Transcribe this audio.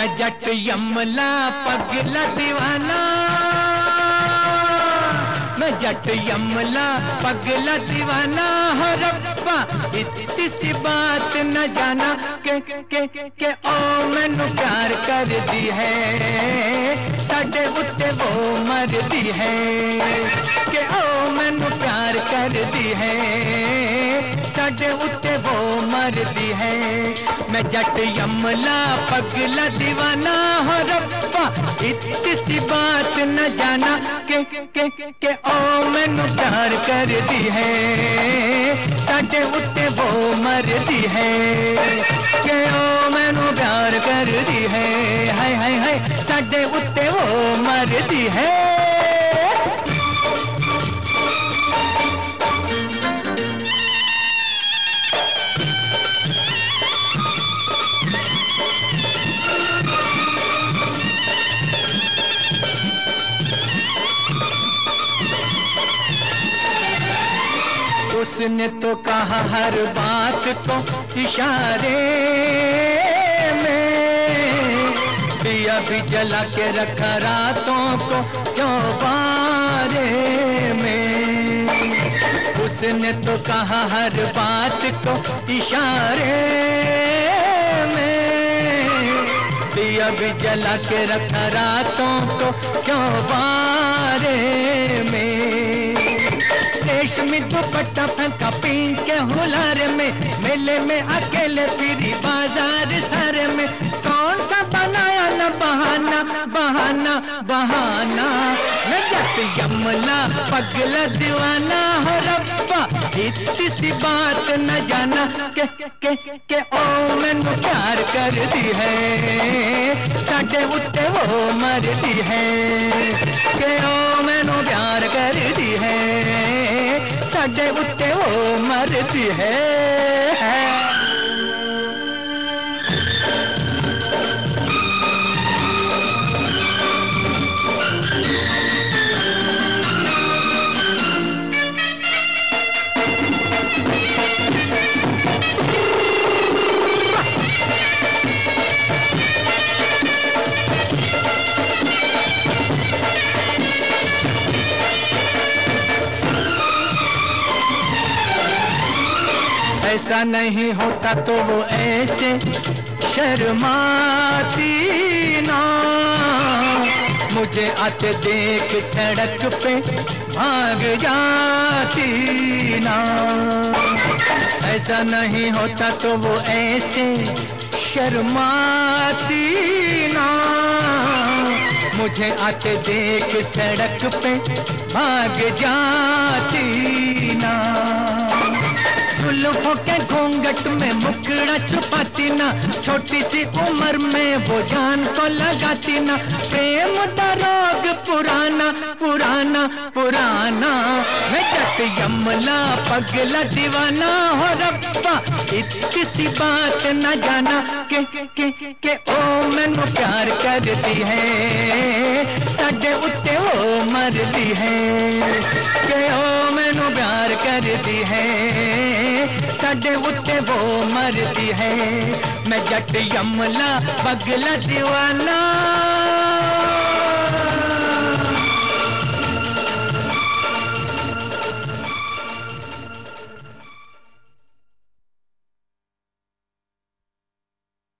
मैं जट यमला पगला दीवाना, मैं जट यमला पगला दीवाना हो रब्बा इतनी सी बात न जाना के ओ मैनू प्यार कर दी है साडे उत्ते वो मर दी है के ओ मैनू प्यार कर दी है साडे उत्ते वो मर दी है। मैं जट यमला पगला दीवाना हो रब्बा इतनी सी बात न जाना के ओ मैनू प्यार कर दी है साडे उत्ते वो मर दी है के ओ मैनू प्यार कर दी है हाय हाय हाय साडे उत्ते वो मर दी है। उसने तो कहा हर बात को इशारे में, दिया भी जला के रखा रातों को चौबारे में। उसने तो कहा हर बात को इशारे में, दिया भी जला के रखा रातों को चौबारे में। रेशमी दुपट्टा फेंका पीन के हुलार में, मेले में अकेले फिरी बाजार सारे में। कौन सा बनाया न बहाना बहाना बहाना, मैं जट यमला पगला दीवाना हो रब्बा इतनी सी बात न जाना के ओ मैनू प्यार कर दी है साडे उत्ते वो मर दी है के ओ मैनू प्यार कर दी है साडे उत्ते वो मरदी है। ऐसा नहीं होता तो वो ऐसे शर्माती ना, मुझे आते देख सड़क पे भाग जाती ना। ऐसा नहीं होता तो वो ऐसे शर्माती ना, मुझे आते देख सड़क पे भाग जाती ना। जुल्फों के घूंघट में मुखड़ा छुपाती ना, छोटी सी उम्र में वो जान को लगाती ना। प्रेम का रोग पुराना पुराना पुराना, मैं जट यमला पगला दीवाना हो रब्बा इतनी सी बात न जाना के ओ मैनू प्यार कर दी है साडे उत्ते वो मर दी है के ओ मैनू प्यार कर दी है साडे उत्ते वो मरदी है। मैं जट यमला पगला दीवाना।